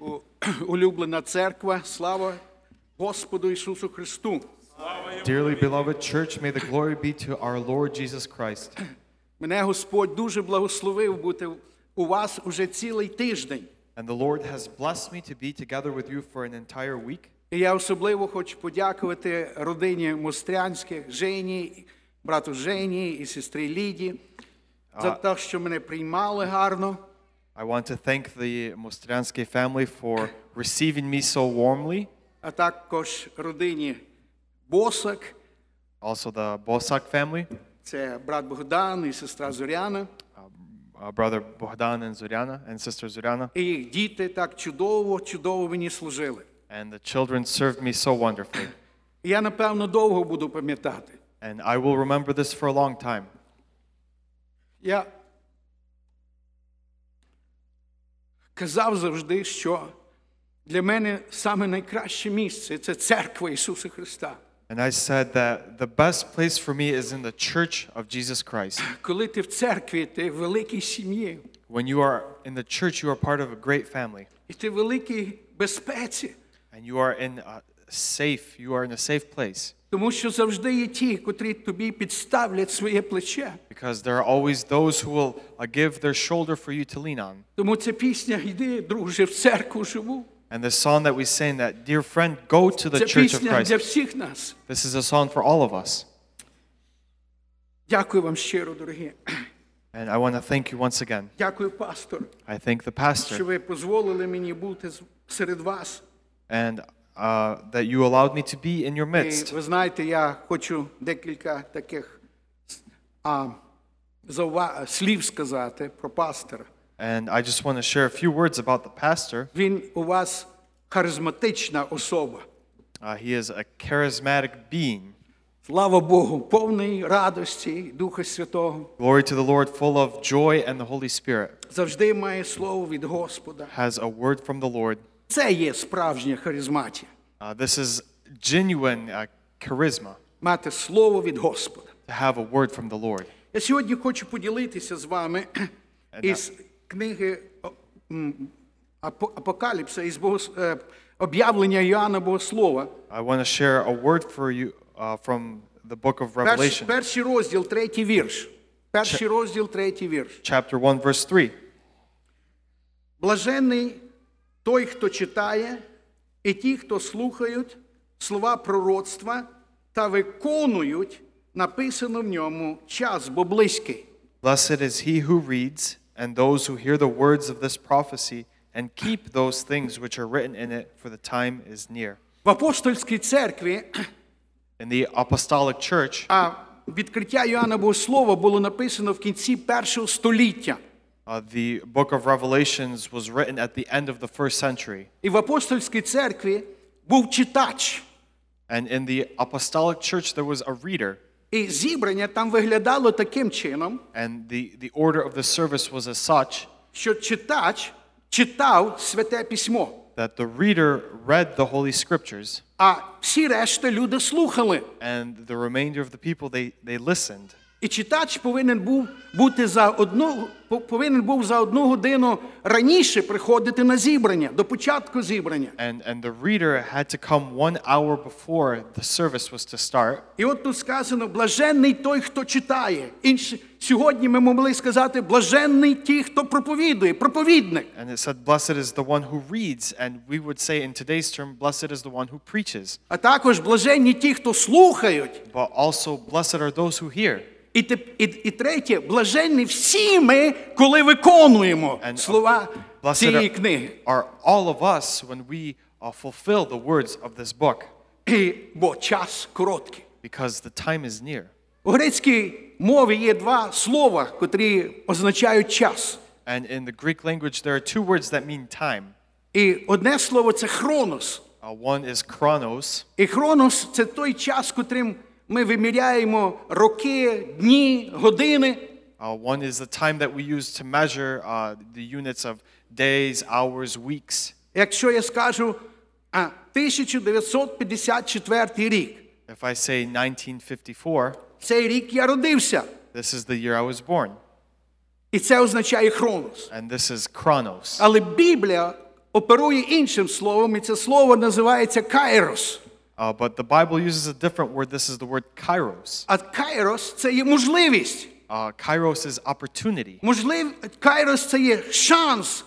Улюблена церква, слава Господу Ісусу Христу. Dearly beloved church, may the glory be to our Lord Jesus Christ. Мене Господь дуже благословив бути у вас уже цілий тиждень. And the Lord has blessed me to be together with you for an entire week. І я особливо хочу подякувати родині Мострянських, Жені, брату Жені і сестрі Ліді за те, що мене приймали гарно. I want to thank the Mostryansky family for receiving me so warmly. А також родині Босак. Also the Bosak family. Це брат Богдан і сестра Зоряна. Brother Bogdan and Zoryana and sister Zoryana. І їх діти так чудово мені служили. And the children served me so wonderfully. Я, напевно, довго буду пам'ятати. And I will remember this for a long time. Я казав завжди, що для мене саме найкраще місце – це церква Ісуса Христа. And I said that the best place for me is in the church of Jesus Christ. Коли ти в церкві, ти в великій сім'ї. When you are in the church, you are part of a great family. І ти в великій безпеці. And you are in a safe place. Тому що завжди є ті, котрі тобі підставлять своє плече. Because there are always those who will give their shoulder for you to lean on. Тому ця пісня «Йди, друже, в церкву живу». And the song that we sing, that dear friend, go to the church of Це пісня для Christ. всіх нас. This is a song for all of us. Дякую вам щиро, дорогі. And I want to thank you once again. Дякую, пастор, I thank the що pastor ви дозволили мені бути серед вас. and that you allowed me to be in your І midst. ви знаєте, я хочу декілька таких слів сказати про пастора. And I just want to share a few words about the pastor. Він у вас харизматична особа. He is a charismatic being. Слава Богу, повний радості Духа Святого. Glory to the Lord, full of joy and the Holy Spirit. Завжди має слово від Господа. Has a word from the Lord. Це є справжня харизматія. This is genuine charisma. Мати слово від Господа. To have a word from the Lord. Я сьогодні хочу поділитися з вами із книги Апокаліпса, із об'явлення Йоанна Богослова. I want to share a word for you from the book of Revelation. Перший розділ, третій вірш. Перший розділ, третій вірш. Chapter 1, verse 3. Блаженний той, хто читає, і ті, хто слухають слова пророцтва та виконують написано в ньому, час бо близький. Blessed is he who reads, and those who hear the words of this prophecy, and keep those things which are written in it, for the time is near. В апостольській церкві In the apostolic church, відкриття Йоанна Богослова було написано в кінці першого століття. The book of Revelations was written at the end of the first century. І в апостольській церкві був читач. And in the apostolic church there was a reader. І зібрання там виглядало таким чином, And the order of the service was as such що читач читав Святе Письмо, that the reader read the Holy Scriptures, а всі решта люди слухали. and the remainder of the people, they listened. І читач повинен був за одну годину раніше приходити на зібрання, до початку зібрання. And the reader had to come 1 hour before the service was to start. І от тут сказано, блаженний той, хто читає. Сьогодні ми могли сказати, блаженний ті, хто проповідує, проповідник. And it said, blessed is the one who reads, and we would say in today's term, blessed is the one who preaches. А також блаженні ті, хто слухають. But also, blessed are those who hear. І третє, блаженні всі ми, коли виконуємо слова цієї книги. Are all of us when we fulfill the words of this book. Бо час короткий. Because the time is near. У грецькій мові є два слова, котрі означають час. And in the Greek language there are two words that mean time. І одне слово – це хронос. One is chronos. І хронос – це той час, котрим ми виміряємо роки, дні, години. One is the time that we use to measure the units of days, hours, weeks. Якщо я скажу 1954 рік. If I say 1954, цей рік я родився. this is the year I was born. І це означає хронос. And this is chronos. Але Біблія оперує іншим словом, і це слово називається кайрос. But the Bible uses a different word. This is the word kairos. А кайрос – це є можливість. Kairos is opportunity. Кайрос – це є шанс.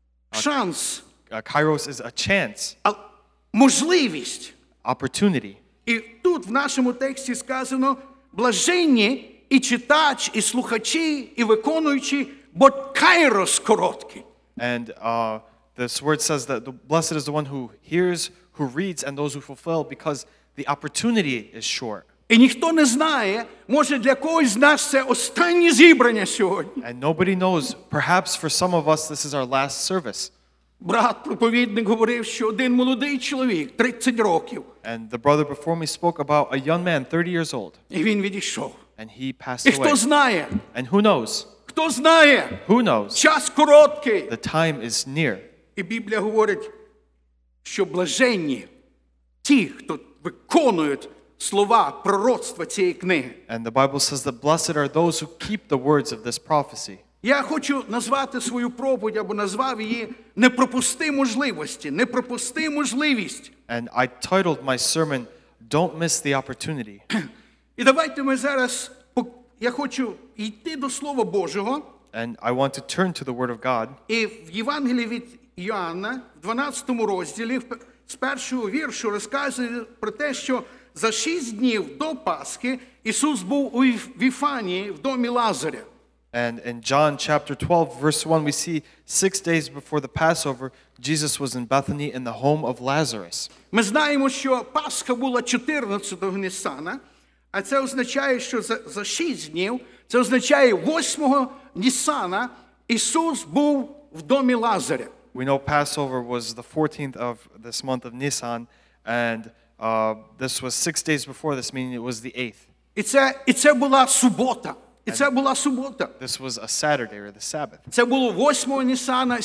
Шанс. Kairos is a chance, Можливість. opportunity. І тут в нашому тексті сказано блаженні і читач, і слухачі, і виконуючі, бо кайрос короткий. And this word says that blessed is the one who hears, who reads, and those who fulfill, because the opportunity is short. І ніхто не знає, може для когось з нас це останнє зібрання сьогодні. And nobody knows. Perhaps for some of us, this is our last service. Брат-проповідник говорив, що один молодий чоловік, 30 років, And the brother before me spoke about a young man, 30 years old, і він відійшов. and he passed І хто away. знає? And who knows? Хто знає? Who knows? Час короткий. The time is near. І Біблія говорить, що блаженні ті, хто виконують слова пророцтва цієї книги. And the Bible says that blessed are those who keep the words of this prophecy. Я хочу назвати свою проповідь, або назвав її «Не пропусти можливості», «Не пропусти можливість». And I titled my sermon, Don't Miss the Opportunity. І давайте ми зараз, я хочу йти до Слова Божого. And I want to turn to the Word of God. І в Євангелії від Йоанна, в 12 розділі, з першого віршу розказує про те, що за 6 днів до Пасхи Ісус був у Віфанії, в домі Лазаря. And in John chapter 12, verse 1, we see 6 days before the Passover, Jesus was in Bethany in the home of Lazarus. Ми знаємо, що Пасха була 14-го Нісана, а це означає, що за 6 днів, це означає 8-го Нісана Ісус був в домі Лазаря. We know Passover was the 14th of this month of Nisan, and this was 6 days before this, meaning it was the 8th. І це була субота. І це була субота. This was a Saturday or the Sabbath. Це було 8-го Нісана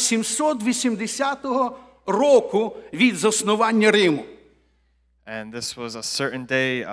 780 року від заснування Риму. And this was a certain day,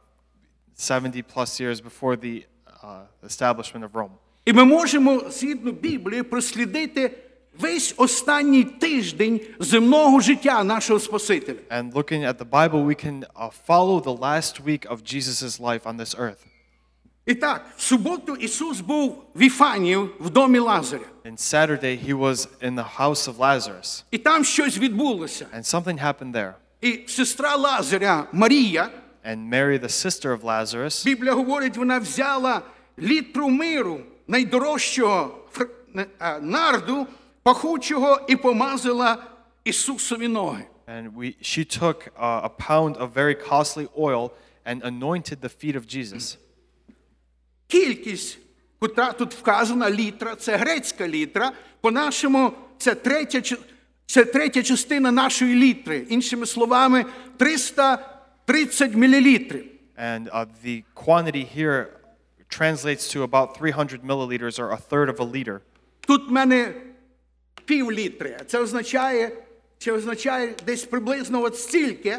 70 plus years before the establishment of Rome. І ми можемо, згідно Біблії, прослідити весь останній тиждень земного життя нашого Спасителя. And looking at the Bible, we can follow the last week of Jesus' life on this earth. І так, в суботу Ісус був в Віфанії, в домі Лазаря. And Saturday, he was in the house of Lazarus. І там щось відбулося. And something happened there. І сестра Лазаря, Марія, And Mary, the sister of Lazarus, Біблія говорить, вона взяла літру миру, найдорожчого нарду, пахучого, і помазала Ісусові ноги. and she took a pound of very costly oil and anointed the feet of Jesus. Кількість, котра тут вказана, літра, це грецька літра, по-нашому це третя частина нашої літри. Іншими словами, 330 мілілітрів. And the quantity here translates to about 300 milliliters or a third of a liter. Тут в мене пів літри. Це означає десь приблизно от стільки,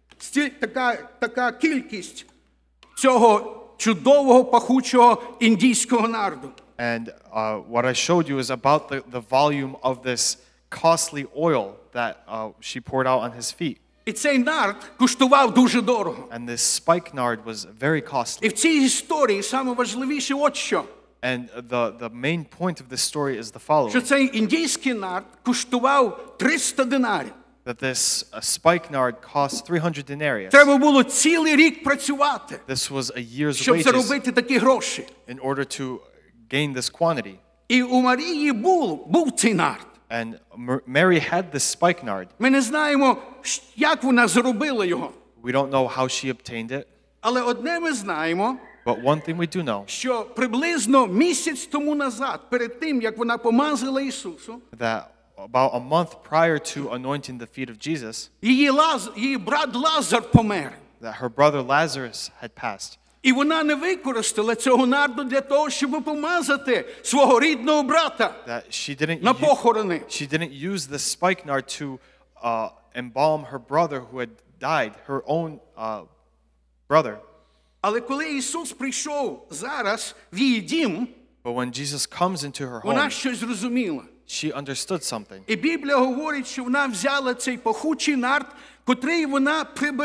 така кількість цього чудового пахучого індійського нарду. And what I showed you is about the volume of this costly oil that she poured out on his feet. І цей нард коштував дуже дорого. And this spikenard was very costly. І в цій історії найважливіше от що. And the main point of this story is the following. Що цей індійський нард коштував 300 динарів. That this spikenard cost 300 denarii. Треба було цілий рік працювати, This was a year's щоб wages заробити такі гроші. in order to gain this quantity. І у Марії був цей нард. And Mary had this spikenard. Ми не знаємо, як вона заробила його. We don't know how she obtained it, Але одне ми знаємо, but one thing we do know, що приблизно місяць тому назад, перед тим, як вона помазала Ісусу, that about a month prior to anointing the feet of Jesus, її брат Лазар помер. that her brother Lazarus had passed. І вона не використала цього нарду для того, щоб помазати свого рідного брата That she на похорони. didn't use the spikenard to embalm her brother who had died, her own brother. Але коли Ісус прийшов зараз в її дім, But when Jesus comes into her вона home, щось зрозуміла. She understood something. І Біблія говорить, що вона взяла цей пахучий нард, котрий вона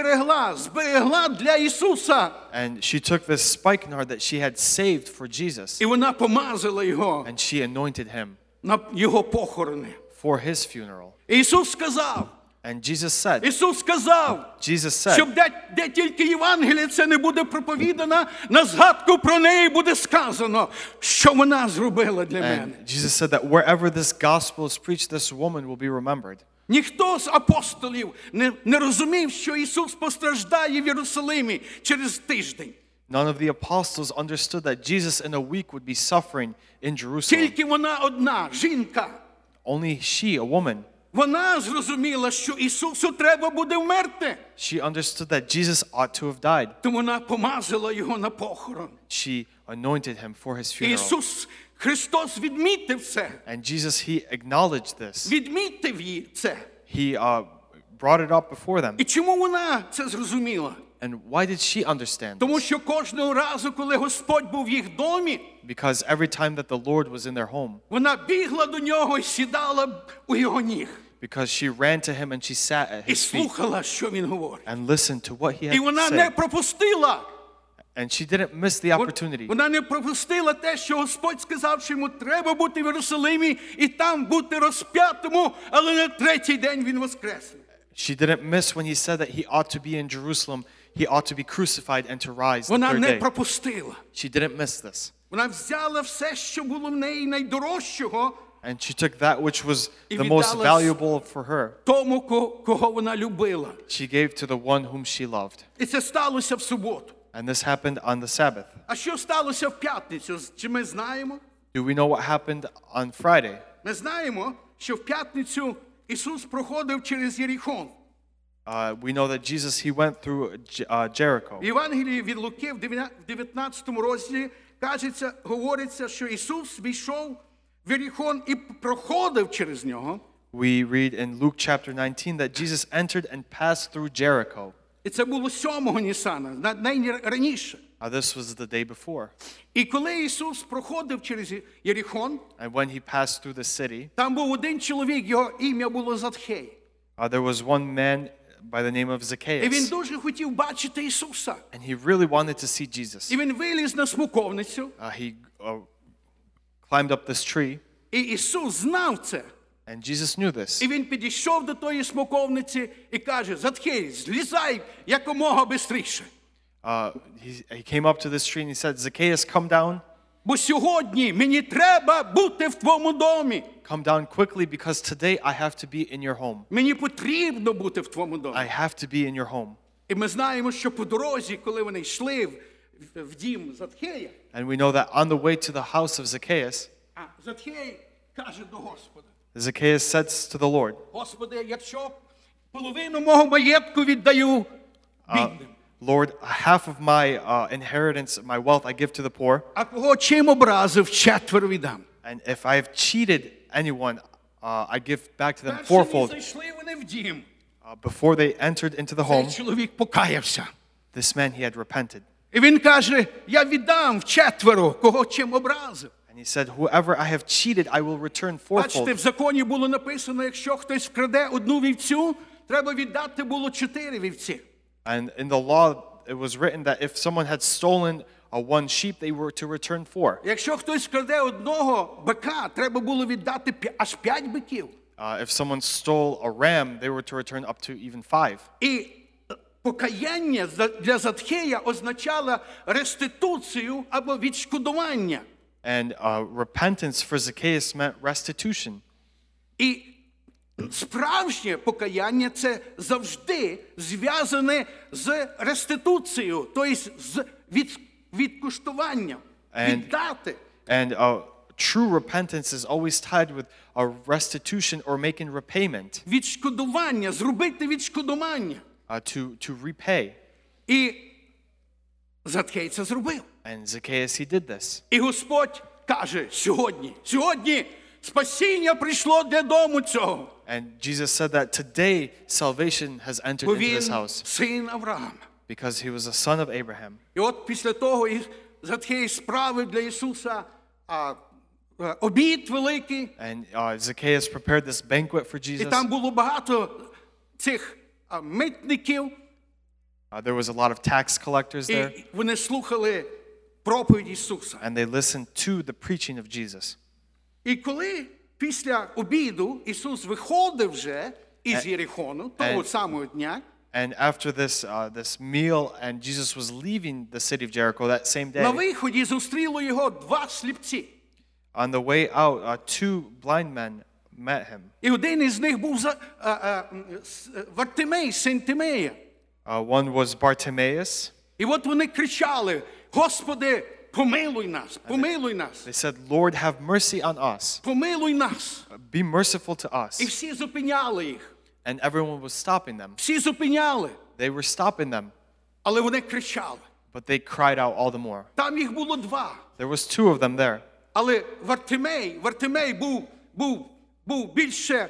зберегла для Ісуса. And she took this spikenard that she had saved for Jesus, І вона помазала його and she anointed him на його похорони. for his funeral. І Ісус сказав, And Ісус сказав, Jesus щоб said, де тільки Євангеліє це не буде проповідано, на згадку про неї буде сказано, що вона зробила для мене. and Jesus said that wherever this gospel is preached, this woman will be remembered. Ніхто з апостолів не розумів, що Ісус постраждає в Єрусалимі через тиждень. None of the apostles understood that Jesus in a week would be suffering in Jerusalem. Тільки вона одна, жінка. Only she, a woman, Вона зрозуміла, що Ісусу треба буде вмерти. she understood that Jesus ought to have died. Тому вона помазала його на похорон. She anointed him for his І funeral. Ісус Христос відмітив це. And Jesus, he acknowledged this. Відмітив їй це. He brought it up before them. І чому вона це зрозуміла? And why did she understand Тому this? що кожного разу, коли Господь був в їх домі, Because every time that the Lord was in their home, вона бігла до нього і сідала у його ніг. because she ran to him and she sat at І his feet слухала, що він говорить. and listened to what he І had вона to не say. пропустила. And she didn't miss the opportunity. Вона не пропустила те, що Господь сказав, що йому треба бути в Єрусалимі і там бути розп'ятому, але на третій день він воскресне. She didn't miss when he said that he ought to be in Jerusalem, he ought to be crucified and to rise the Вона third не day. пропустила. She didn't miss this. Вона взяла все, що було в неї найдорожчого, And she took that which was І the most віддала valuable for her. тому, кого вона любила. She gave to the one whom she loved. І це сталося в суботу. And this happened on the Sabbath. А що сталося в п'ятницю? Чи ми знаємо? Do we know what happened on Friday? Ми знаємо, що в п'ятницю Ісус проходив через Єріхон. We know that Jesus, he went through Jericho. В Євангелії від Луки в 19 розділі говориться, що Ісус війшов в Єріхон і проходив через нього. We read in Luke chapter 19 that Jesus entered and passed through Jericho. І це було 7-го Нісана, найраніше. This was the day before. І коли Ісус проходив через Єріхон, And when he passed through the city, там був один чоловік, його ім'я було Затхей. there was one man by the name of І він Zacchaeus. дуже хотів бачити Ісуса. And he really wanted to see Jesus. І він виліз на смоковницю, He climbed up this tree, і Ісус знав це. and Jesus knew this. І він підійшов до тої смоковниці і каже: Затхей, злізай якомога швидше. He came up to this tree and he said, Zacchaeus, come down. Бо сьогодні мені треба бути в твоєму домі. Come down quickly because today I have to be in your home. Мені потрібно бути в твоєму домі. I have to be in your home. І ми знаємо, що по дорозі, коли вони йшли в дім Затхея, And we know that on the way to the house of Zacchaeus, Затхей каже до Господа: Zacchaeus says to the Lord, Господи, якщо половину мого маєтку віддаю бідним, Lord, half of my inheritance, my wealth, I give to the poor. а кого чим образив, четверо віддам. And if I've cheated anyone, I give back to them Перші fourfold. зайшли вони в дім. Before they entered into the Цей home, чоловік покаявся. this man, he had repented. І він каже: я віддам четверо, кого чим образив. And he said, whoever I have cheated, I will return Бачите, в fourfold. законі було написано, якщо хтось вкраде одну вівцю, треба віддати було 4 вівці. And in the law, it was written that if someone had stolen one sheep, they were to return 4. Якщо хтось вкраде одного бика, треба було віддати аж 5 биків. If someone stole a ram, they were to return up to even 5. І покаяння для Затхея означало реституцію або відшкодування. And repentance for Zacchaeus meant restitution. І справжнє покаяння – це завжди зв'язане з реституцією, тобто з відкуштуванням, віддати. And true repentance is always tied with a restitution or making repayment, Відшкодування, зробити відшкодування. to repay. І Затхей це зробив. And Zacchaeus, he did this. І Господь каже: сьогодні спасіння прийшло для дому цього. And Jesus said that today salvation has entered Бо into він this house син Авраама. because he was a son of Abraham. І от після того Затхей справив для Ісуса обід великий, And Zacchaeus prepared this banquet for і Jesus. там було багато цих митників, There was a lot of tax collectors there, і вони слухали проповідь Ісуса. and they listened to the preaching of Jesus. І коли після обіду Ісус виходив вже із Єрихону, того самого дня, And after this meal, and Jesus was leaving the city of Jericho that same на day, виході зустріло його два сліпці. on the way out, two blind men met him. І один із них був Вартимей, син Тимея. One was Bartimaeus. І от вони кричали: Господи, помилуй нас, помилуй нас, They said, Lord, have mercy on us. помилуй нас. Be merciful to І us. всі зупиняли їх, And everyone was stopping them. всі зупиняли, They were stopping them, але вони кричали. but they cried out all the more. Там їх було два. There was two of them there. Але Вартимей був більше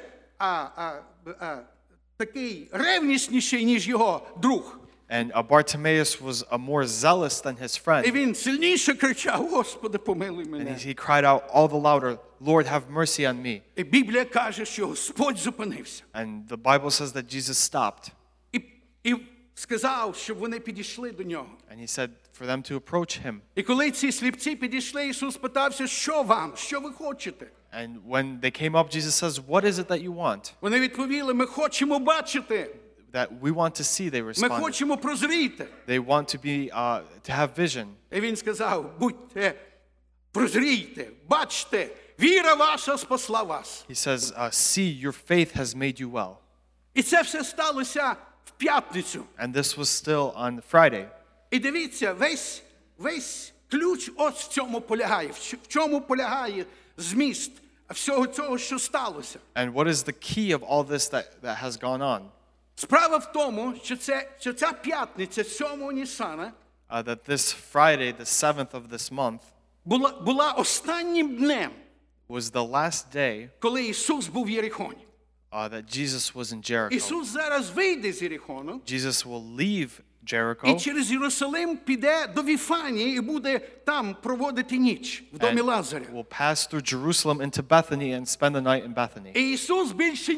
такий ревнісніший, ніж його друг. And Bartimaeus was more zealous than his І friend. він сильніше кричав: Господи, помилуй And мене. he cried out all the louder, Lord, have mercy on me. І Біблія каже, що Господь зупинився. And the Bible says that Jesus stopped. І сказав, щоб вони підійшли до нього. And he said for them to approach him. І коли ці сліпці підійшли, Ісус питався: що вам, що ви хочете? And when they came up, Jesus says, what is it that you want? Вони відповіли: ми хочемо бачити, That we want to see, they ми responded. хочемо прозріти. They want to have vision. І він сказав: будьте, прозрійте, бачте, віра ваша спасла вас. He says, see, your faith has made you well. І це все сталося в п'ятницю. And this was still on Friday. І дивіться, весь ключ ось в цьому полягає. В чому полягає зміст всього цього, що сталося. And what is the key of all this that has gone on? Справа в тому, що ця п'ятниця 7 Нісана That this Friday, the 7th of this month, була останнім днем, was the last day коли Ісус був в Єрихоні. that Jesus was in Jericho. Ісус зараз вийде з Єрихону Jesus will leave і Jericho, через Єрусалим піде до Віфанії і буде там проводити ніч в домі and Лазаря. will pass through Jerusalem into Bethany and spend the night in Bethany. І Ісус більше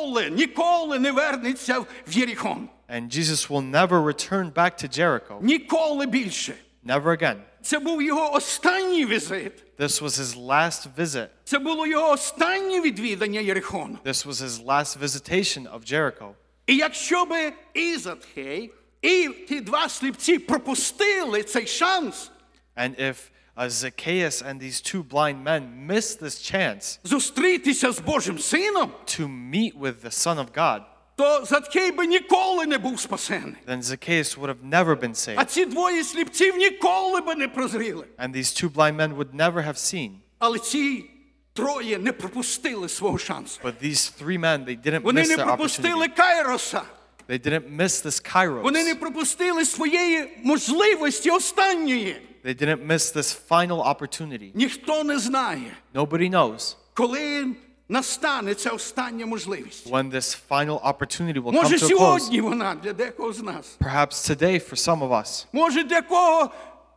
ніколи не вернеться в Єрихон. And Jesus will never return back to Jericho. Ніколи більше. Never again. Це був його останній візит. This was his last visit. Це було його останнє відвідання Єрихону. This was his last visitation of Jericho. І якщо би і Затхей, і ті два сліпці пропустили цей шанс And if Zacchaeus and these two blind men missed this chance зустрітися з Божим Сином, to meet with the Son of God, то Затхей би ніколи не був спасений. then Zacchaeus would have never been А saved. ці двоє сліпців ніколи би не прозріли. And these two blind men would never have seen. Але ці троє не пропустили свого шансу. But these three men, they didn't Вони miss не their пропустили opportunity. Кайроса. They didn't miss this Kairos. Вони не пропустили своєї можливості останньої. They didn't miss this final opportunity. Ніхто не знає, Nobody knows коли настане ця остання можливість. when this final opportunity will come Може, to a close. сьогодні вона для декого з нас. Perhaps today for some of us. Може, для кого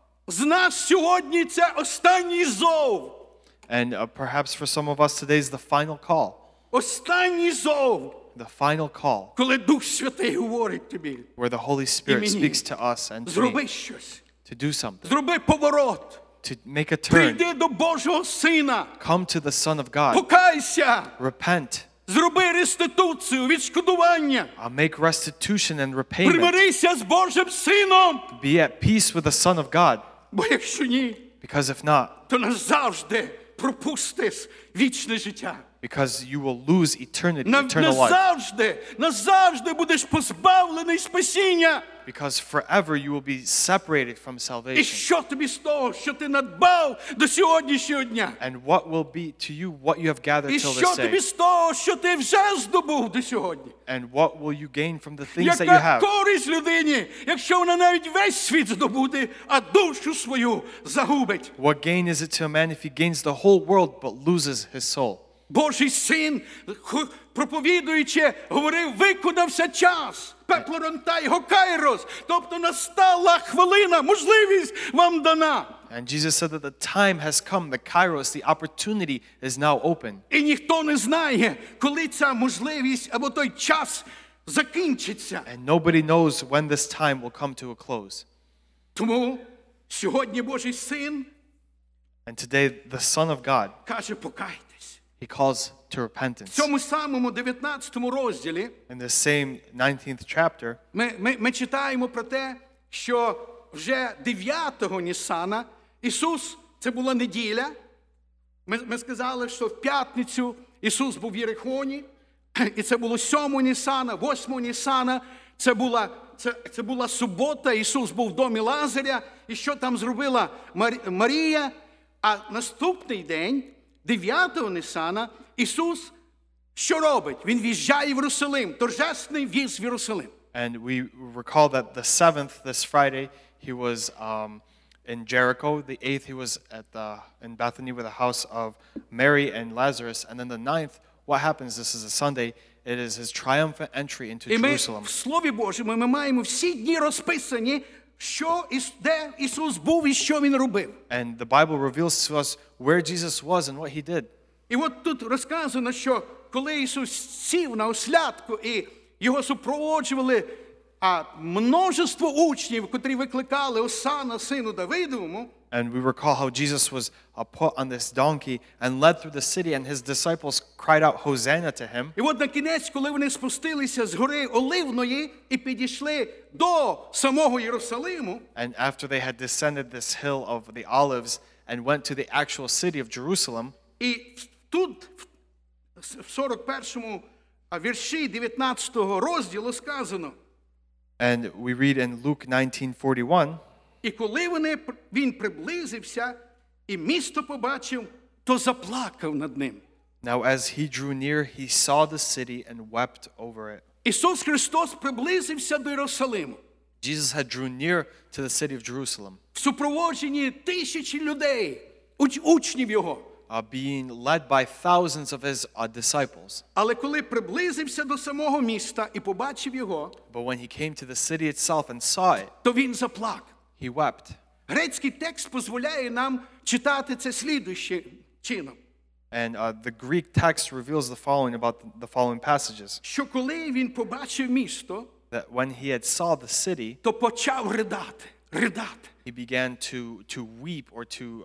з нас сьогодні це останній зов. And perhaps for some of us today is the final call. Останній зов, The final call коли Дух Святий говорить тобі: where the Holy Spirit мені. speaks to us and to зроби me щось, to do something, зроби поворот, to make a turn, прийди до Божого Сина, come to the Son of God, покайся, repent, зроби реституцію, відшкодування, make restitution and repayment, примирися з Божим Сином. be at peace with the Son of God. Бо якщо ні, Because if not, то назавжди пропустиш вічне життя. because you will lose eternal life. Назавжди будеш позбавлений спасіння. Because forever you will be separated from І salvation. що тобі з того, що ти надбав до сьогоднішнього дня? And what will be to you what you have gathered І till що this тобі day? з того, що ти вже здобув до сьогодні? And what will you gain from the things that you Яка have? користь людині, якщо вона навіть весь світ здобуде, а душу свою загубить? What gain is it to a man if he gains the whole world but loses his soul? Божий син, проповідуючи, говорив: виконався час, пеплоронта його кайрос, тобто настала хвилина, можливість вам дана. And Jesus said that the time has come, the kairos, the opportunity is now open. І ніхто не знає, коли ця можливість або той час закінчиться. And nobody knows when this time will come to a close. Тому сьогодні Божий Син And today, the Son of God, каже, покайтесь. he calls to В repentance. цьому самому 19 розділі In the same 19th chapter, ми читаємо про те, що вже 9-го Нісана Ісус, це була неділя, ми сказали, що в п'ятницю Ісус був в Єрихоні, і це було 7-го Нісана, 8-го Нісана, це була субота, Ісус був в домі Лазаря, і що там зробила Марія, а наступний день, 9-го Нісана, Ісус що робить? Він в'їжджає в Єрусалим, торжественний в'їзд в Єрусалим. and we recall that the 7th, this Friday, he was in Jericho. The 8th, he was in Bethany with the house of Mary and Lazarus. And then the 9th, what happens? This is a Sunday. It is his triumphant entry into І ми Jerusalem. в Слові Божому ми маємо всі дні розписані, де Ісус був і що Він робив. And the Bible reveals to us where Jesus was and what he did. І от тут розказано, що коли Ісус сів на ослядку і його супроводжували множество учнів, котрі викликали Осана, сину Давидовому, And we recall how Jesus was put on this donkey and led through the city, and his disciples cried out, Hosanna to him. і от на кінець, коли вони спустилися з гори Оливної і підійшли до самого Єрусалиму, And after they had descended this hill of the Olives and went to the actual city of Jerusalem, і тут в 41-му вірші 19-го розділу сказано, and we read in Luke 19:41, і коли він приблизився і місто побачив, то заплакав над ним. now as he drew near, he saw the city and wept over it. Ісус Христос приблизився до Єрусалиму Jesus had drew near to the city of Jerusalem, в супроводженні тисячі людей, учнів Його. Being led by thousands of his disciples. Але коли приблизився до самого міста і побачив його, But when he came to the city itself and saw it, то він заплакав. he wept. Грецький текст дозволяє нам читати це слідуючим чином, And the Greek text reveals the following about the following passages. що коли він побачив місто, That when he had saw the city, то почав ридати. he began to weep or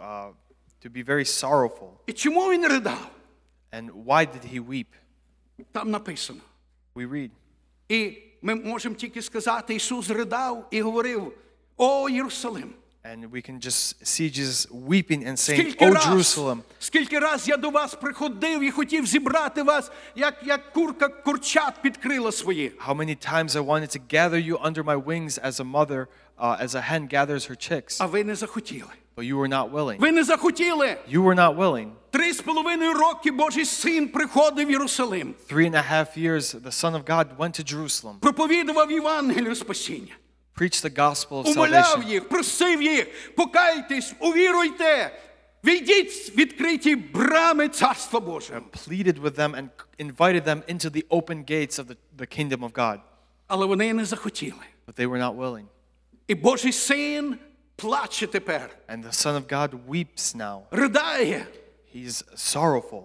to be very sorrowful. І чому він ридав? And why did he weep? Там написано. We read. І ми можемо тільки сказати, Ісус ридав і говорив, о, Єрусалим. And we can just see Jesus weeping and saying, "Oh Jerusalem, Скільки раз я до вас приходив і хотів зібрати вас, як курка курчат підкрила свої. how many times I wanted to gather you under my wings as a mother, as a hen gathers her chicks, А ви не захотіли. but you were not willing." Ви не захотіли. You were not willing. 3,5 роки Божий Син приходив в Єрусалим. 3.5 years, the Son of God went to Jerusalem, Проповідував Євангелію спасіння. preached the gospel of Умоляв salvation, їх, просив їх, покайтесь, увіруйте. Війдіть в відкриті брами Царства Божого. pleaded with them and invited them into the open gates of the kingdom of God. Але вони не захотіли. But they were not willing. І Божий Син плаче тепер. And the Son of God weeps now. Ридає. He's sorrowful.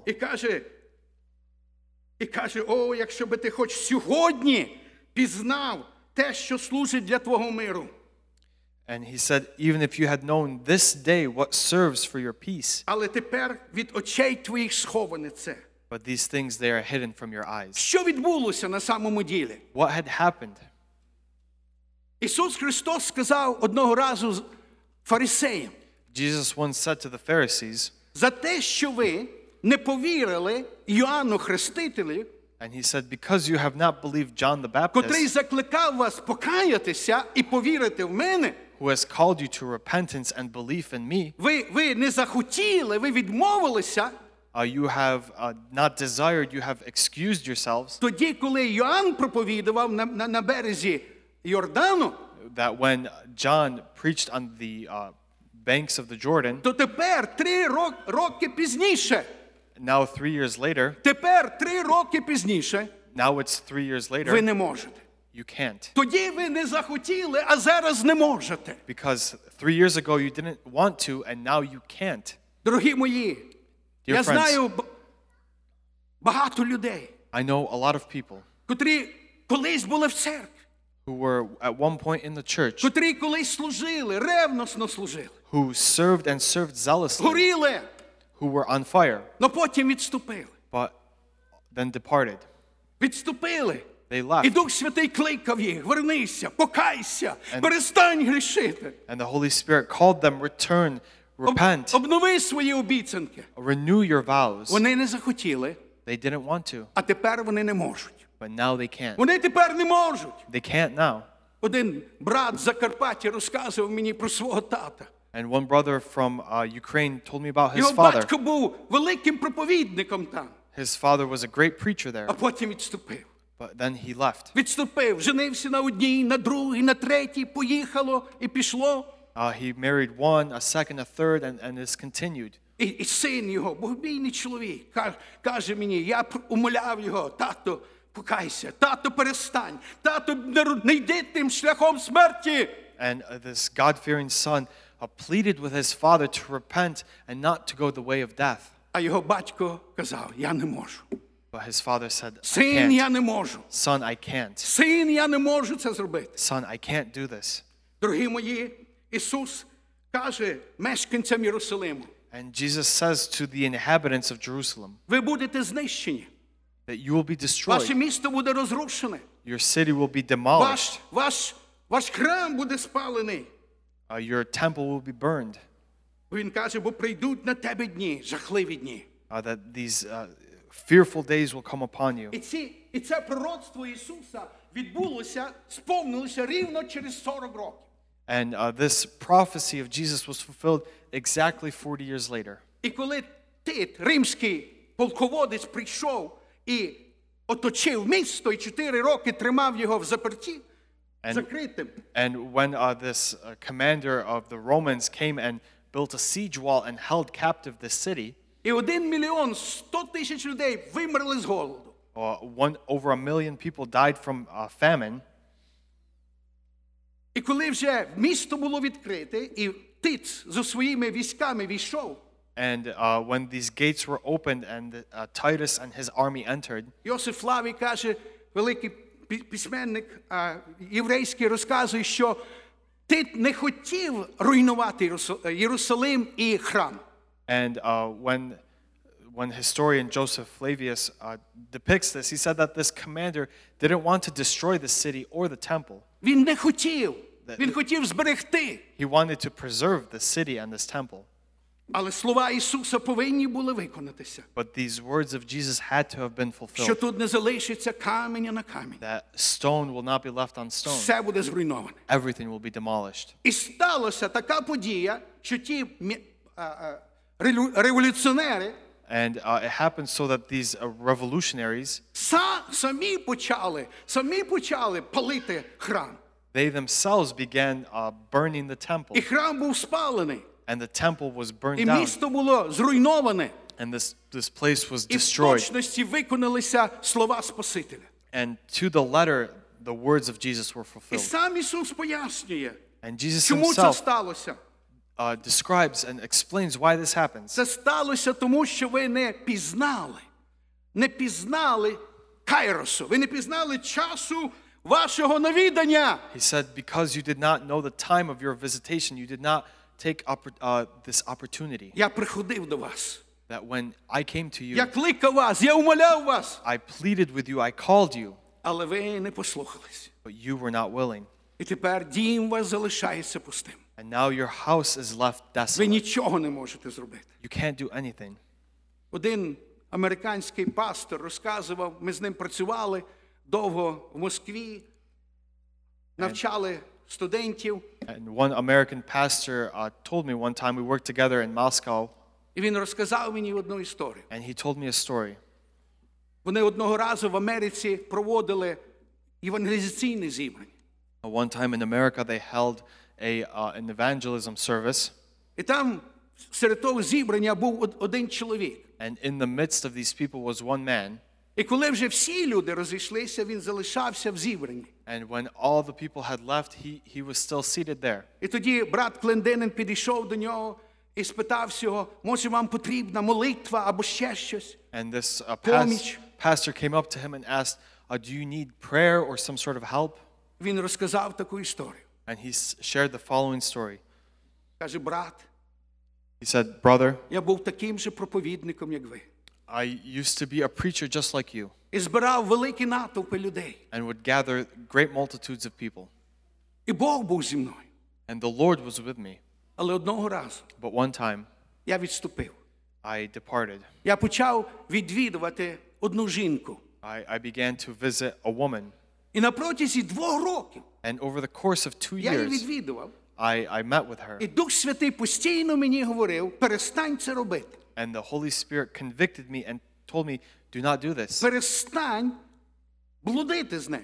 І каже, о, якщо би ти хоч сьогодні пізнав те, що служить для твого миру. And he said, even if you had known this day what serves for your peace, Але тепер від очей твоїх сховане це. but these things, they are hidden from your eyes. Що відбулося на самому ділі? What had happened? Ісус Христос сказав одного разу фарисеям, Jesus once said to the Pharisees, за те, що ви не повірили Йоанну Хрестителю, and he said, because you have not believed John the котрий Baptist, закликав вас покаятися і повірити в мене, who has called you to repentance and belief in me, ви не захотіли, ви відмовилися, you have not desired, you have excused yourselves, тоді, коли Йоанн проповідував на березі Йордану, that when John preached on the banks of the Jordan, то тепер 3 роки пізніше, now 3 years later, тепер 3 роки пізніше, now it's 3 years ви later, не можете. you can't. Тоді ви не захотіли, а зараз не можете. Because 3 years ago you didn't want to, and now you can't. Дорогі мої, Dear я friends. знаю багато людей, I know a lot of people котрі колись були в церкві, who were at one point in the church, котрі колись служили, ревносно служили, who served and served zealously, горіли, who were on fire, але потім відступили. but then departed. Відступили. They left. І Дух Святий кликав їх: вернися, покайся, перестань грішити. And the Holy Spirit called them, return, repent, Обнови свої обіцянки. renew your vows. Вони не захотіли, They didn't want to, а тепер вони не можуть. but now they can't. Вони тепер не можуть. They can't now. Один брат з Закарпаття розказував мені про свого тата. And one brother from Ukraine told me about his Його father. батько був великим проповідником там, His father was a great preacher there, а потім відступив. but then he left. Відступив, женився на одній, на другій, на третій, поїхало і пішло. He married one, a second, a third, and it's continued. І син його, богобійний чоловік, каже мені, я умоляв його: тато, покайся, тато, перестань, тато, не йди тим шляхом смерті. And this God-fearing son pleaded with his father to repent and not to go the way of death. А його батько казав: я не можу. But his father said, I Син, can't. я не можу. Son, I can't. Син, я не можу це зробити. Son, I can't do this. Дорогі мої, Ісус каже мешканцям Єрусалиму: And Jesus says to the inhabitants of Jerusalem ви будете знищені. that you will be Ваше destroyed. місто буде розрушене. Your city will be demolished. Ваш храм буде спалений. Your temple will be burned. Він каже: бо прийдуть на тебе дні, жахливі дні. That these fearful days will come upon you. І це пророцтво Ісуса відбулося, сповнилося рівно через 40 років. And this prophecy of Jesus was fulfilled exactly 40 years later. І коли Тит, римський полководець, прийшов і оточив місто, і 4 роки тримав його в заперті, закритим. And when this commander of the Romans came and built a siege wall and held captive the city, І 1 мільйон 100 тисяч людей вимерли з голоду. over 1 million people died from famine. І коли вже місто було відкрите, і Тит зі своїми військами війшов, And when these gates were opened and Titus and his army entered, Йосиф Флавій каже, великий письменник єврейський, розказує, що Тит не хотів руйнувати Єрусалим і храм. and when historian Joseph Flavius depicts this, he said that this commander didn't want to destroy the city or the temple. Він не хотів. Він хотів зберегти. He wanted to preserve the city and this temple. Але слова Ісуса повинні були виконатися. But these words of Jesus had to have been Що fulfilled. тут не залишиться каменя на камінь. That stone will not be left on stone. Все буде зруйноване. Everything will be demolished. І сталася така подія, що ті революціонери And it happened so that these revolutionaries, самі почали палити храм. they themselves began burning the temple. І храм був спалений. And the temple was burned І down. місто було зруйноване. And this place was І в destroyed. точності виконалися слова Спасителя. And to the letter, the words of Jesus were І fulfilled. сам Ісус пояснює, And Jesus чому це himself сталося. describes and explains why this happens. Це сталося тому, що ви не пізнали кайросу, ви не пізнали часу вашого навідання. He said, because you did not know the time of your visitation, you did not take this opportunity. Я приходив до вас. That when I came to you, Я кликав вас, я умоляв вас. I pleaded with you, I called you, Але ви не послухались. but you were not willing. І тепер дім вас залишається пустим. And now your house is left Ви desolate. нічого не можете зробити. You can't do anything. Один американський пастор розказував, ми з ним працювали довго в Москві, навчали студентів. And one American pastor told me one time, we worked together in Moscow, І він розказав мені одну історію. and he told me a story. Вони одного разу в Америці проводили евангелізаційне зібрання. One time in America, they held an evangelism service, І там серед того зібрання був один чоловік. and in the midst of these people was one man, І коли вже всі люди розійшлися, він залишався в зібранні. And when all the people had left, he was still seated there. І тоді брат Клендинин підійшов до нього і спитав його, може вам потрібна молитва або ще щось? And this Поміч. pastor came up to him and asked, do you need prayer or some sort of help? Він розказав таку історію. And he shared the following story. Каже, брат, He said, brother, я був таким же проповідником, як ви. I used to be a preacher just like you І збирав великі натовпи людей. and would gather great multitudes of people. І Бог був зі мною. And the Lord was with me. Але одного разу But one time, я відступив. I departed. Я почав відвідувати одну жінку. I began to visit a woman. І на протязі 2 років And over the course of 2 я її years, відвідував. I met with her. І Дух Святий постійно мені говорив, перестань це робити. And the Holy Spirit convicted me and told me, do not do this. Перестань блудити з нею.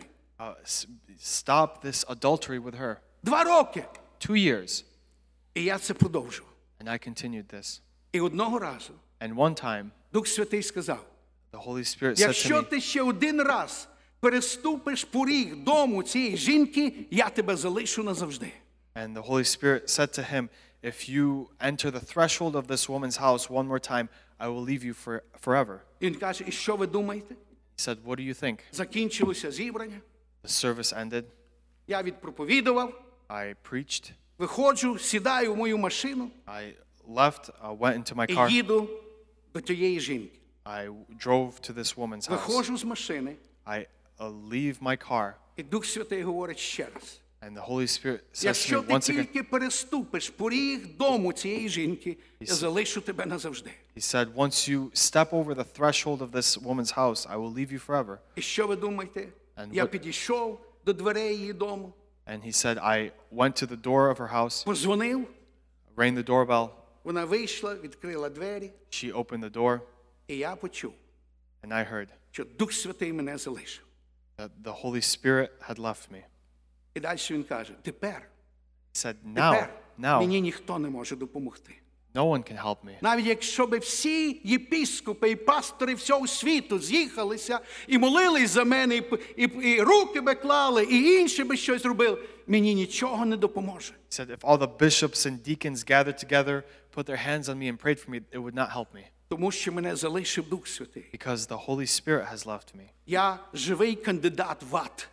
Stop this adultery with her. 2 роки. 2 years. І я це продовжував. And I continued this. І одного разу And one time, Дух Святий сказав, the Holy Spirit said to якщо me, ти ще один раз переступиш поріг дому цієї жінки, я тебе залишу назавжди. and the Holy Spirit said to him, if you enter the threshold of this woman's house one more time, I will leave you forever. І він каже, і що ви думаєте? He said, what do you think? Закінчилося зібрання, The service ended. я відпроповідував, I preached. виходжу, сідаю в мою машину I left, went into my і car. їду до тієї жінки. I drove to this woman's house. Виходжу з машини, I leave my car, і Дух Святий говорить ще раз. and the Holy Spirit says to Якщо me ти once again, тільки переступиш поріг дому цієї жінки, я залишу тебе назавжди. he said, once you step over the threshold of this woman's house, I will leave you forever. І що ви думаєте? And Я what- підійшов до дверей її дому, And he said, I went to the door of her house, позвонив, rang the doorbell, вона вийшла, відкрила двері, she opened the door, і я почув, and I heard що Дух Святий мене залишив. that the Holy Spirit had left me. І далі він каже, тепер He said, now мені ніхто не може допомогти. no one can help me. Навіть якщо б всі єпіскопи і пастори всього світу з'їхалися і молились за мене, і руки би клали, і інші би щось робили, мені нічого не допоможе. He said, if all the bishops and deacons gathered together, put their hands on me and prayed for me, it would not help me. Тому що мене залишив Дух Святий. Because the Holy Spirit has left me. Я живий кандидат в ад.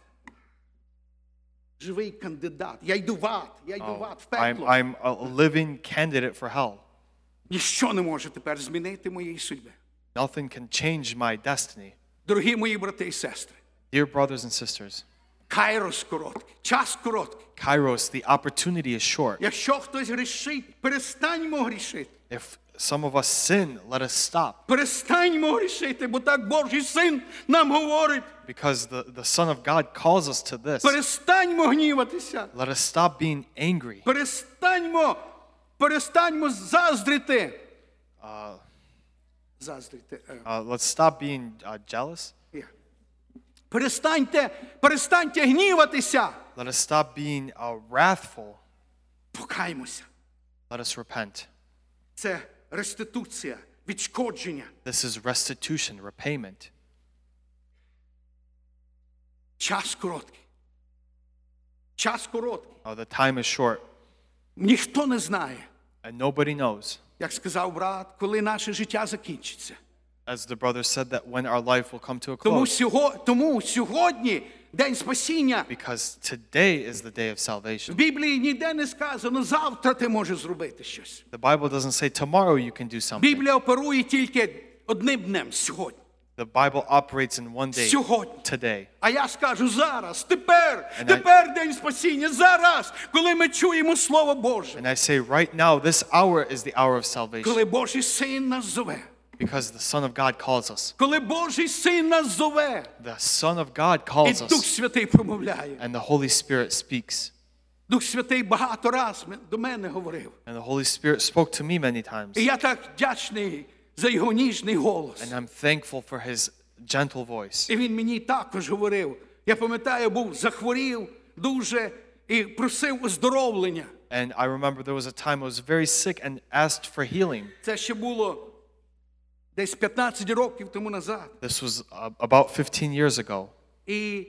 Живий кандидат. Я йду в ад. Я йду в ад, в пекло. I'm a living candidate for hell. Ніщо не може тепер змінити моєї судьби. Nothing can change my destiny. Дорогі мої брати і сестри, Dear brothers and sisters, кайрос короткий, час короткий. Kairos, the opportunity is short. Якщо хтось грішить, перестаньмо грішити. If some of us sin, let us stop. Перестаньмо грішити, бо так Божий Син нам говорить. Because the Son of God calls us to this. Перестаньмо гніватися. Let us stop being angry. Перестаньмо заздрити. Заздрити. Let's stop being jealous. Перестаньте гніватися. Let us stop being wrathful. Покаймося. Let us repent. Це реституція, відшкодження. This is restitution, repayment. Час короткий. Час короткий. The time is short, Ніхто не знає, and nobody knows. як сказав брат, коли наше життя закінчиться. As the brother said, that when our life will come to a close. Тому сьогодні день спасіння. Because today is the day of В salvation. Біблії ніде не сказано, завтра ти можеш зробити щось. The Bible doesn't say tomorrow you can do something. Біблія оперує тільки одним днем, сьогодні. The Bible operates in one day, Сьогодні. today. А я скажу зараз, тепер And I- день спасіння, зараз, коли ми чуємо Слово Боже. And I say right now, this hour is the hour of salvation. Коли Божий Син нас зове. Because the Son of God calls us. Коли Божий Син нас зове. The Son of God І calls Дух us. Святий промовляє. And the Holy Spirit speaks. Дух Святий багато раз до мене говорив. And the Holy Spirit spoke to me many times. І я так вдячний за його ніжний голос. And I'm thankful for his gentle voice. І він мені також говорив. Я пам'ятаю, захворів дуже і просив оздоровлення. And I remember there was a time I was very sick and asked for healing. Це ще було десь 15 років тому назад. This was about 15 years ago. І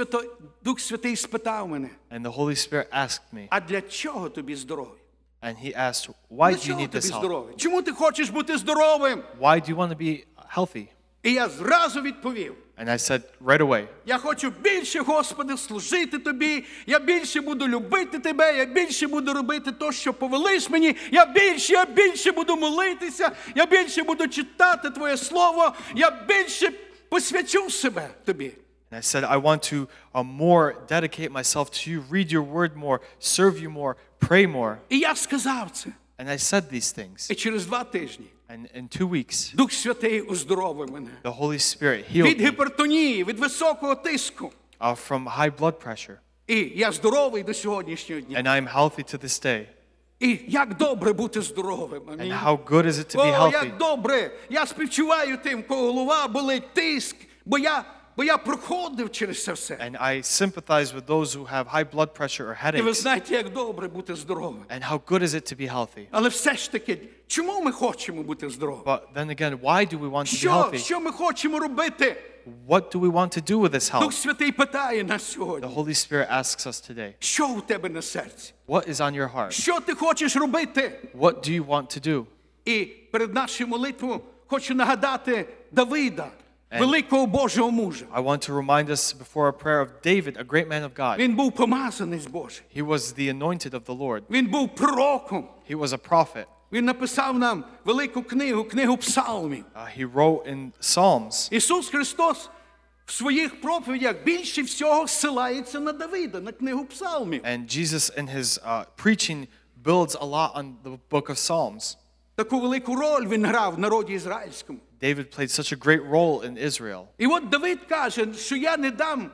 Дух Святий спитав мене, And the Holy Spirit asked me, а для чого тобі здоров'я? and He asked, why Для do you чого need тобі this help? здоров'я? Чому ти хочеш бути здоровим? Why do you want to be healthy? І я зразу відповів, And I said right away, я хочу більше, Господи, служити Тобі, я більше буду любити Тебе, я більше буду робити то, що повелиш мені, я більше буду молитися, я більше буду читати Твоє Слово, я більше посвячу себе Тобі. and I said, I want to more dedicate myself to you, read your word more, serve you more, pray more. І я сказав це. And I said these things. І через 2 тижні And in 2 weeks, Дух Святий оздоровив мене. the Holy Spirit healed Від me гіпертонії, від високого тиску. from high blood pressure. І я здоровий до сьогоднішнього дня. And I'm healthy to this day. І як добре бути здоровим. And Амінь. how good is it to be О, healthy? як добре. Я співчуваю тим, кого голова болить, тиск, бо я проходив через це все. And I sympathize with those who have high blood pressure or І ви headaches. знаєте, як добре бути здоровим. And how good is it to be healthy? Але все ж таки, чому ми хочемо бути здоровими? But then again, why do we want to be healthy? Що ми хочемо робити? What do we want to do with this Дух health? Святий питає нас The сьогодні. Holy Spirit asks us today, Що у тебе на серці? what is on your heart? Що ти хочеш робити? What do you want to do? І перед нашою молитвою хочу нагадати Давида, великого Божого мужа. I want to remind us before our prayer of David, a great man of God. Він був помазаний з Божий. He was the anointed of the Lord. Він був пророком. He was a prophet. Він написав нам велику книгу псалмів. He wrote in Psalms. Ісус Христос в своїх проповідях більше всього ссилається на Давида, на книгу псалмів. And Jesus in his preaching builds a lot on the book of Psalms. Таку велику роль він грав в народі ізраїльському. David played such a great role in Israel. І от Давид каже, що я не дам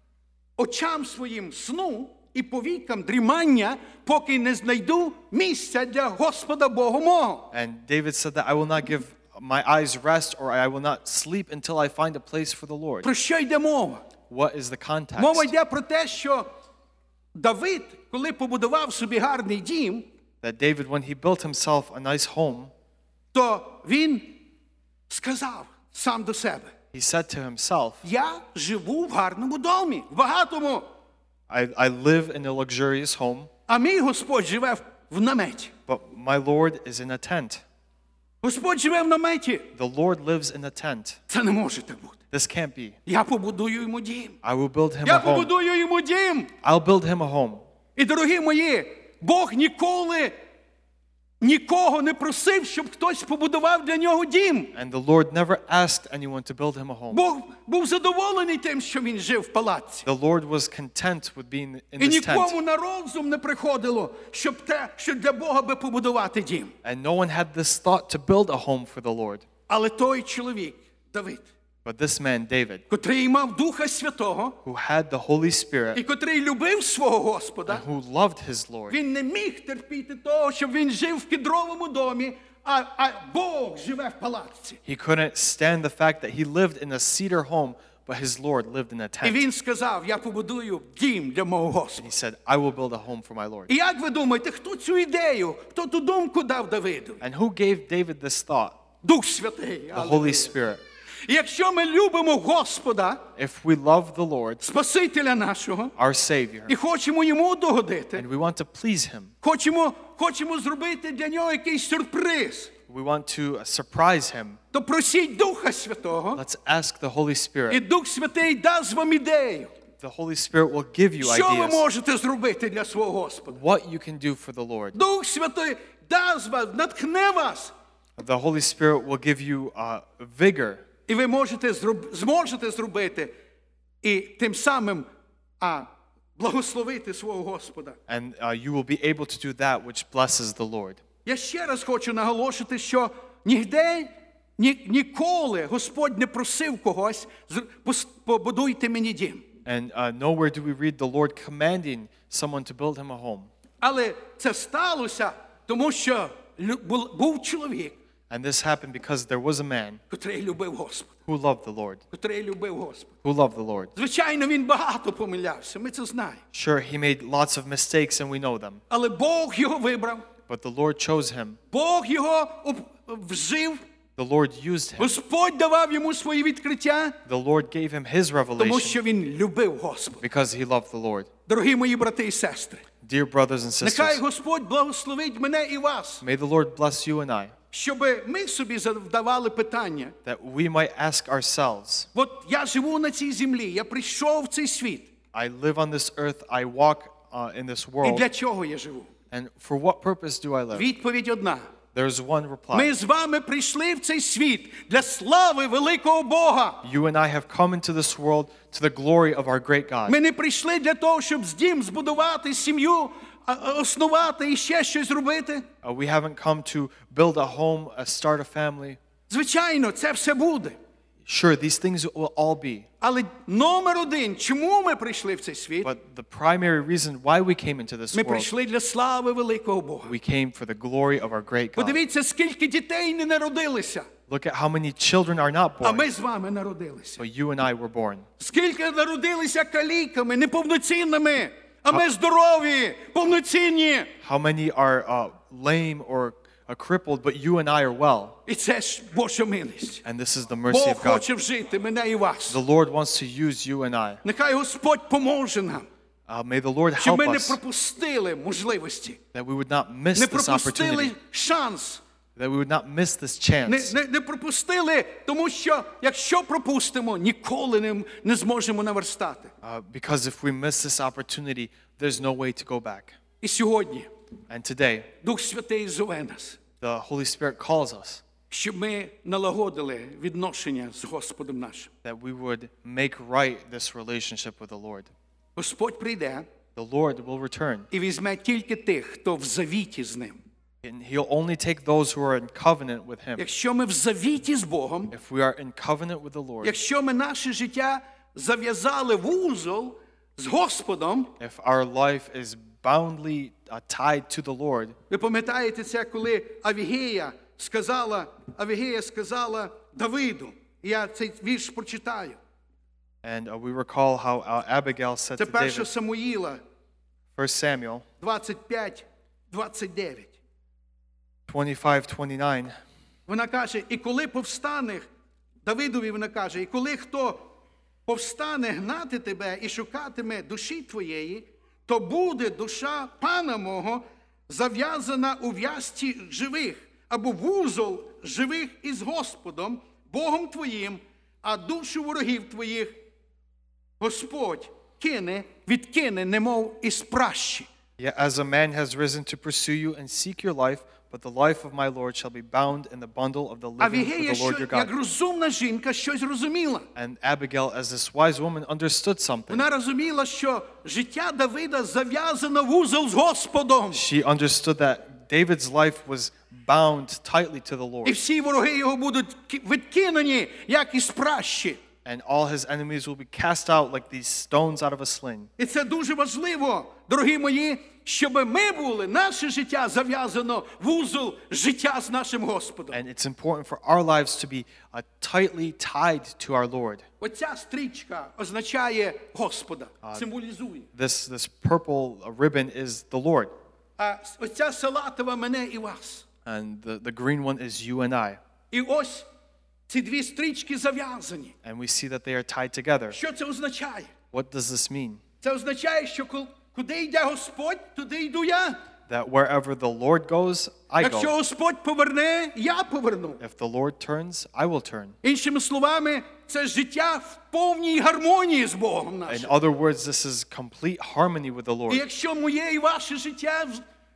очам своїм сну і повікам дрімання, поки не знайду місця для Господа Бога мого. And David said that I will not give my eyes rest or I will not sleep until I find a place for the Lord. Про що йде мова? What is the context? Мова йде про те, що Давид, коли побудував собі гарний дім, That David, when he built himself a nice home, то він сказав сам до себе, he said to himself, я живу в гарному домі, в багатому, I live in a luxurious home, а мій Господь живе в наметі. but my Lord is in a tent. Господь живе в наметі. The Lord lives in a tent. Це не може так бути. This can't be. Я побудую йому дім. I will build him Я a home. побудую йому дім. I'll build him a home. І, дорогі мої, Бог нікого не просив, щоб хтось побудував для нього дім. And the Lord never asked anyone to build him a home. Бог був задоволений тим, що він жив в палаці. The Lord was content with being in І this tent. нікому на розум не приходило, що для Бога би побудувати дім. And no one had this thought to build a home for the Lord. Але той чоловік, Давид, But this man, David, котрий мав Духа Святого who had the Holy і Spirit котрий любив свого Господа, and who loved his Lord, він не міг терпіти того, щоб він жив в кедровому домі, а Бог живе в палаці. he couldn't stand the fact that he lived in a cedar home, but his Lord lived in a І tent. він сказав, я побудую дім для мого He Господа. said, I will build a home for my Lord. І як ви думаєте, хто цю ідею, хто ту думку дав Давиду? And who gave David this thought? Дух Святий. The Алілуя. Holy Spirit. І якщо ми любимо Господа, If we love the Lord, Спасителя нашого, our Savior, і хочемо йому догодити, and we want to please him, хочемо зробити для нього якийсь сюрприз, we want to surprise him, то просіть Духа Святого, let's ask the Holy і Spirit. Дух Святий дасть вам ідею. The Holy Spirit will give you Що ви ideas. можете зробити для свого Господа? What you can do for the Lord. Дух Святий дасть вас, натхне вас, The Holy Spirit will give you vigor, і ви зможете зробити, і тим самим благословити свого Господа. and you will be able to do that which blesses the Lord. Я ще раз хочу наголошити, що ніколи Господь не просив когось, побудуйте мені дім. And nowhere do we read the Lord commanding someone to build him a home. Але це сталося, тому що був чоловік, And this happened because there was a man котрий любив Господа. who loved the Lord. Котрий любив Господа. Who loved the Lord. Звичайно, він багато помилявся, ми це знаємо. Sure, he made lots of mistakes and we know them. Але Бог його вибрав, But the Lord chose him. Бог його вжив The Lord used him. Господь давав йому свої відкриття, The Lord gave him his тому revelation що він любив Господа. because he loved the Lord. Дорогі мої брати і сестри, Dear brothers and нехай sisters, Господь благословить мене і вас, may the Lord bless you and I, щоб ми собі задавали питання. that we might ask ourselves, От я живу на цій землі, я прийшов в цей світ. I live on this earth, I walk in this І world, для чого я живу? and for what purpose do I live? Відповідь одна. There's one reply. Ми з вами прийшли в цей світ для слави великого Бога. You and I have come into this world to the glory of our great God. Ми не прийшли для того, щоб дім збудувати, сім'ю основати і ще щось робити. We haven't come to build a home, start a family. Звичайно, це все буде. Sure, these things will all be. Але номер один, чому ми прийшли в цей світ? But the primary reason why we came into this Ми world, прийшли для слави великого Бога. we came for the glory of our great God. Подивіться, скільки дітей не народилися, Look at how many children are not а born, ми з вами народилися. but you and I were born. Скільки народилися каліками, неповноцінними, а ми здорові, повноцінні. How many are lame or crippled, but you and I are well. І це ж Божа милість. And this is the mercy Бог of God. хоче вжити мене і вас. The Lord wants to use you and I. Нехай Господь поможе нам, May the Lord щоб help ми не us пропустили можливості, that we would not miss не this пропустили opportunity, шанс, that we would not miss this chance. не пропустили, тому що якщо пропустимо, ніколи не зможемо наверстати. Because if we miss this opportunity, there's no way to go back. І сьогодні And today, Дух Святий зове нас, the Holy Spirit calls us щоб ми налагодили відношення з Господом нашим. that we would make right this relationship with the Lord. Господь прийде The Lord will return, і візьме тільки тих, хто в завіті з ним. and He'll only take those who are in covenant with Him. Якщо ми в завіті з Богом, If we are in covenant with the Lord, якщо ми наше життя зав'язали в узол з Господом, if our life is boundly tied to the Lord, ви пам'ятаєте це, коли Авігея сказала Давиду, я цей вірш прочитаю. and we recall how Abigail said Це to 1 David, Самуїла 1 Samuel 25-29. 25:29. Вона каже, і коли повстане, Давидові вона каже, і коли хто повстане гнати тебе і шукатиме душі твоєї, то буде душа пана мого зав'язана у в'язці живих, або вузол живих із Господом, Богом твоїм, а душу ворогів твоїх Господь відкине, немов із пращі. Yet as a man has risen to pursue you and seek your life, but the life of my Lord shall be bound in the bundle of the living Авігея, with the Lord your як God. розумна жінка, щось розуміла. And Abigail, as this wise woman, understood something. Вона розуміла, що життя Давида зав'язано в узол з Господом. She understood that David's life was bound tightly to the І Lord, всі вороги його будуть відкинені, як із пращі. and all his enemies will be cast out like these stones out of a sling. І це дуже важливо, дорогі мої, щоб ми були, наше життя зав'язано в узол життя з нашим Господом. And it's important for our lives to be tightly tied to our Lord. Оця стрічка означає Господа, символізує. This purple ribbon is the Lord, А оця салатова мене і вас. and the green one is you and I. І ось ці дві стрічки зав'язані. And we see that they are tied together. Що це означає? What does this mean? Це означає, що куди йде Господь, туди йду я. That wherever the Lord goes, I Якщо go. Господь поверне, я поверну. If the Lord turns, I will turn. Іншими словами, це життя в повній гармонії з Богом In нашим. other words, this is complete harmony with the І Lord. якщо моє і ваше життя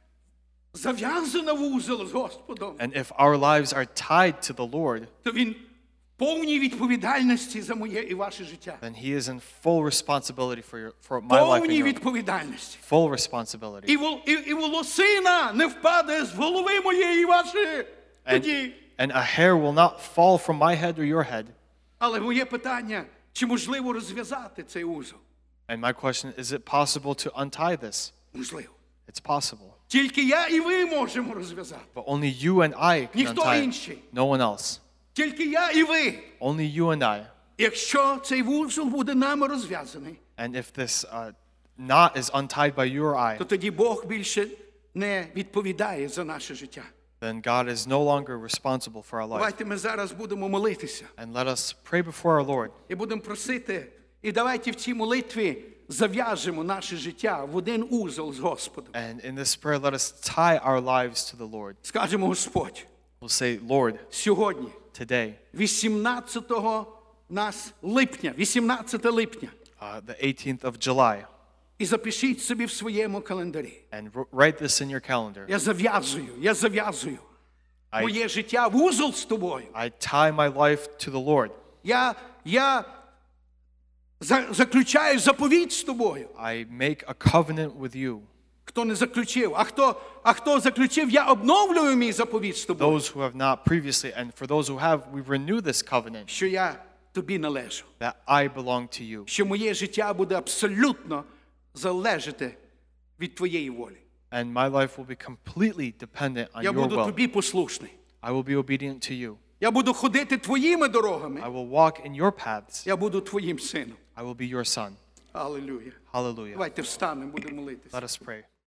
зав'язано в узол з Господом, And if our lives are tied to the Lord, то Він в повній відповідальності за моє і ваше життя. then He is in full responsibility for my life and Повній your life. відповідальності. Full responsibility. І волосина не впаде з голови моєї і вашої тоді. And a hair will not fall from my head or your head. Але моє питання, чи можливо розв'язати цей узол? And my question, is it possible to untie this? Можливо. It's possible. Тільки я і ви можемо розв'язати. But only you and I can Ніхто untie it. інший. No one else. Тільки я і ви. Only you and I. Якщо цей вузол буде нами розв'язаний, And if this knot is untied by you or I, то тоді Бог більше не відповідає за наше життя. then God is no longer responsible for our life. Давайте ми зараз будемо молитися. And let us pray before our Lord. І будемо просити, і давайте в цій молитві зав'яжемо наше життя в один узол з Господом. And in this prayer, let us tie our lives to the Lord. Скажемо, Господь, We'll say, Lord, сьогодні, today, 18 липня, the 18th of July, і запишіть собі в своєму календарі. and write this in your calendar. Я зав'язую моє життя в узол з тобою. I tie my life to the Lord. Я заключаю заповідь з тобою. I make a covenant with you. Хто не заключив, а хто заключив, я обновлюю мій заповідь з тобою. Those who have not previously, and for those who have, we renew this covenant Що я тобі належу. that I belong to you. Що моє життя буде абсолютно залежати від твоєї волі. And my life will be completely dependent on Я your буду will. тобі послушний. I will be obedient to you. Я буду ходити твоїми дорогами. I will walk in your paths. Я буду твоїм сином. I will be your son. Алілуя. Hallelujah. Давайте встанемо, будемо молитися. Let us pray.